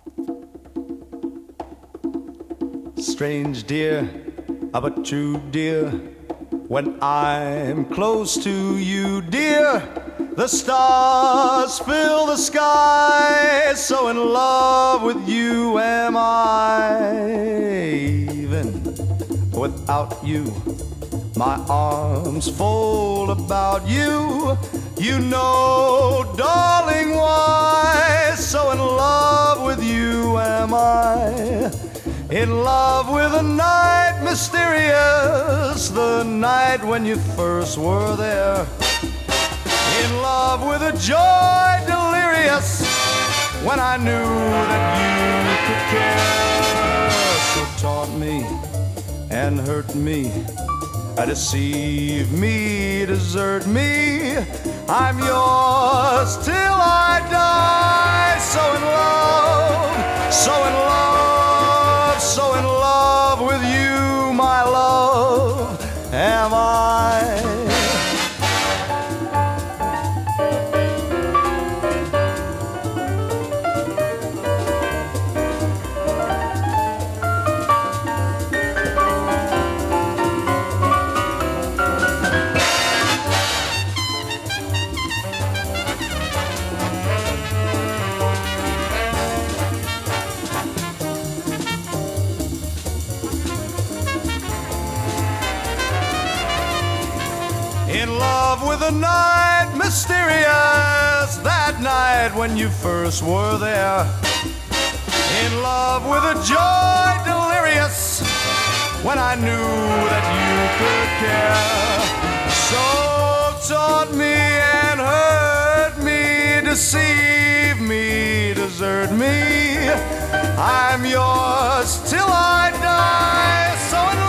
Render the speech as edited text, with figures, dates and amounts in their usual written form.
Strange dear, but true dear, when I'm close to you, dear, the stars fill the sky, so in love with you am I. Even without you, my arms fold about you. You know, darling, why, so in love with you am I. In love with a night mysterious, the night when you first were there. In love with a joy delirious, when I knew that you could care. So taunt me and hurt me, deceive me, desert me, I'm yours till I die. So in love, so in love, so in love with you, my love, am I. In love with a night mysterious, that night when you first were there. In love with a joy delirious, when I knew that you could care. So taunt me and hurt me, deceive me, desert me, I'm yours till I die. So in